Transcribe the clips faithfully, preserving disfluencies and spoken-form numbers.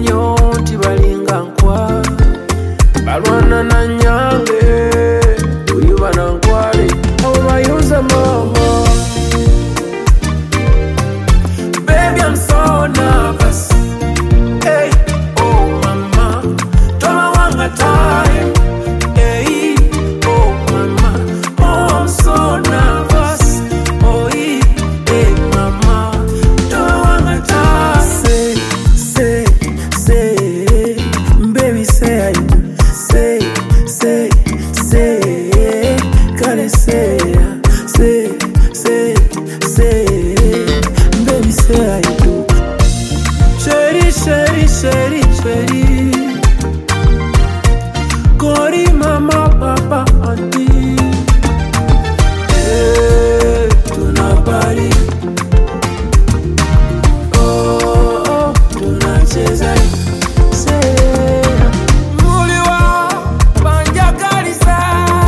nnyo nti balinga nkwa balwana na nyange uyuba na nkwale abo bayuza mama. Baby, I'm so nervous. Hey, oh mama, don't want a time. Hey, oh mama, oh I'm so nervous. Oh hey, hey mama, don't want a time. Say, say, say, baby say, say, say, say, gotta say, say, say, say, baby say I do. Chérie, chérie, chérie, chérie. Kori mama, papa, auntie. Hey, tunapari. Oh, oh, tunacheza. Say, muliwa, banja kalisa.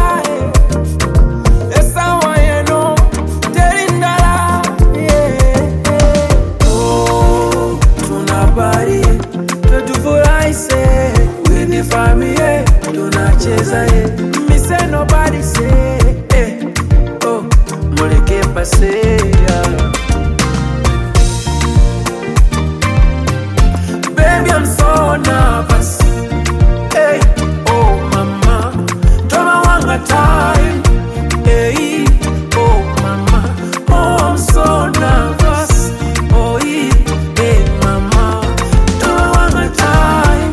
Esa wayeno, terindala. Yeah. Oh, tunapari. Tutufurahi say, with the family, tunacheza eh. Me say nobody say, eh. Oh, muleke pase yeah. Baby, I'm so nervous. Hey, oh mama, don't want a time. Hey, oh mama, oh I'm so nervous. Oh hey, hey mama, don't want a time.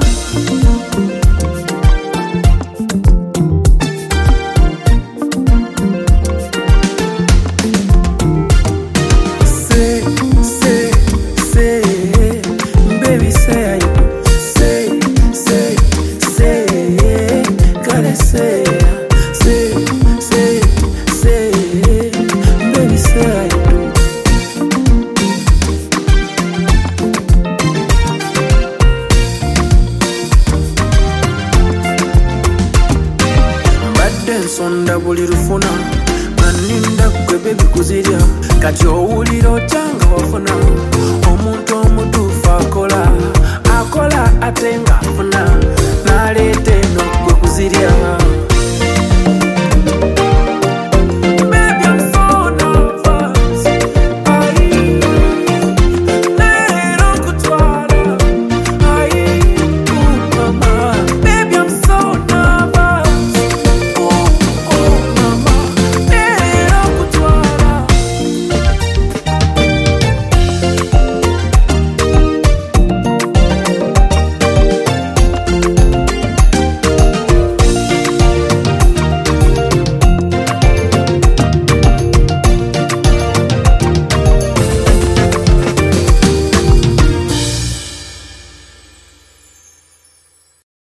Say, say, say, baby say, say, say, say, gotta say, say, say, say, baby say. Mbadde nsonda buli lufuna aninda gwe baby kuzirya kati owulira otanga wafuna omuntu omutuufu akola akola ate nga afuna